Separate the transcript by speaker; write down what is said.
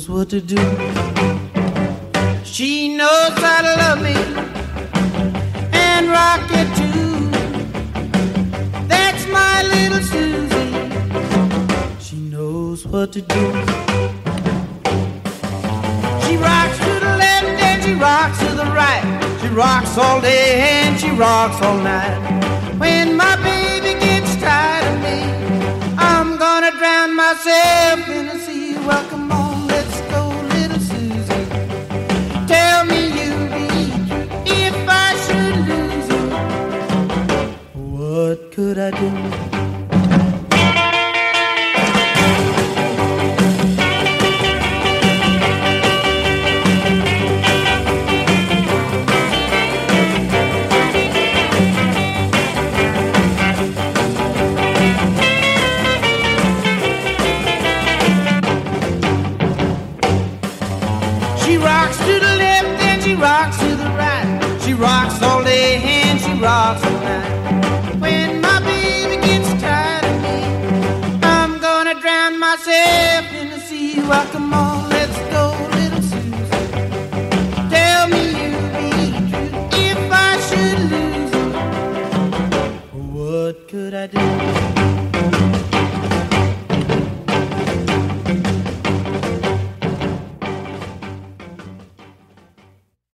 Speaker 1: knows what to do. She knows how to love me and rock it too. That's my little Susie. She knows what to do. She rocks to the left and she rocks to the right. She rocks all day and she rocks all night. When my baby gets tired of me, I'm gonna drown myself in the sea. Well, come on, let's go, little Susie. Tell me you'll be true if I should lose you. What could I do? Rocks to the right, she rocks all day and she rocks all night. When my baby gets tired of me, I'm gonna drown myself in the sea. Well, come on, let's go, little Susie. Tell me you'll be true if I should lose you. What could I do?